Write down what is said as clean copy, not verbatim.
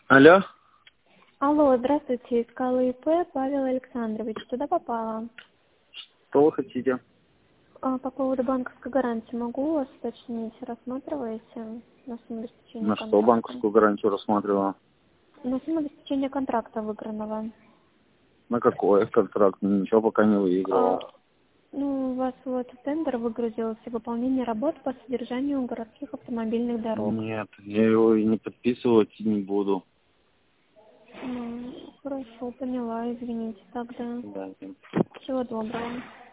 Алло? Алло, здравствуйте, искала ИП Павел Александрович. Туда попала. Что вы хотите? По поводу банковской гарантии могу вас уточнить? Рассматриваете на сумму обеспечения На что контракта? банковскую гарантию рассматривала? На сумму обеспечения контракта выигранного. На какой контракт? Ничего пока не выигрывал. У вас вот тендер выгрузился выполнение работ по содержанию городских автомобильных дорог. Нет, я его и не подписывать и не буду. Хорошо, поняла, извините тогда. Да. Всего доброго.